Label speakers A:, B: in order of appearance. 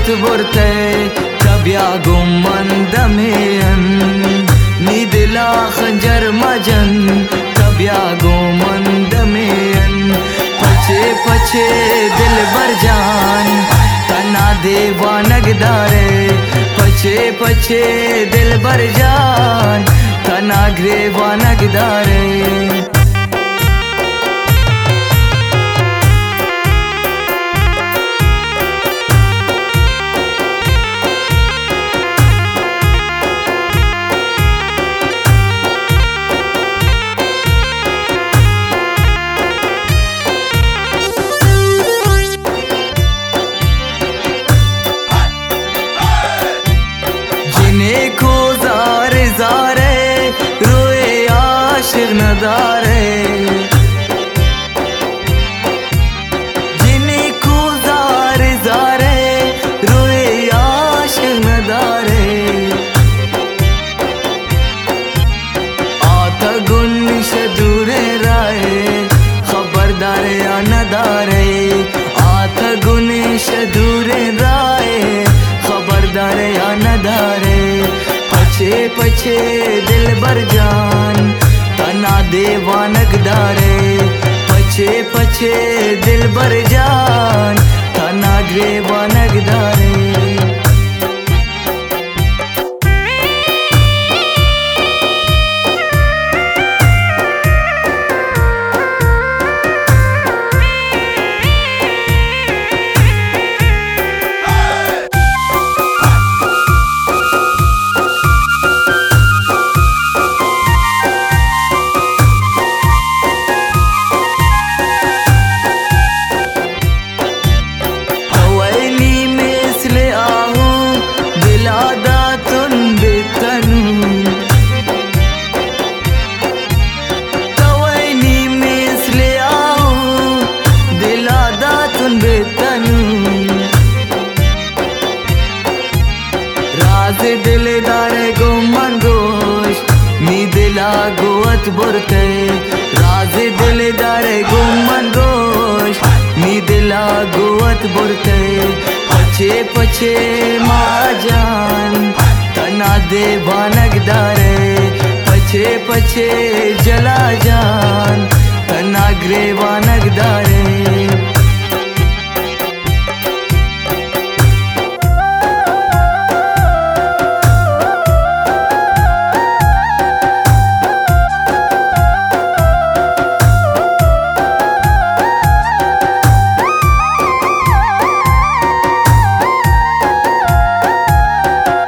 A: गोवत बुरते कब्या गुमंदमेन नीदिला खंजर मजन कब्या गुमंदमेन पचे पचे दिल बरजान तना देवा नगदारे पचे पचे दिल बरजान तना ग्रेवा नगदारे को ज़ारे ज़ारे रोए आशिक़ नदारे जिन्हें को ज़ारे ज़ारे रोए आशिक़ नदारे आता गुन्निश दूरे राए खबरदार या नदारे आता गुन्निश दूरे राए खबरदार या नदारे पछे पछे दिल बरजान तना देवा नगदारे पछे पछे दिल बरजान तना ग्रेवा नगदारे राज दिलदार गुमन गोश नी दिला गोवत बुरते राज दिलदार गुमन गोश नी दिला गोवत बुरते पछे पछे माजान तना देवा नगदारे पछे पछे जला जान तना ग्रेवा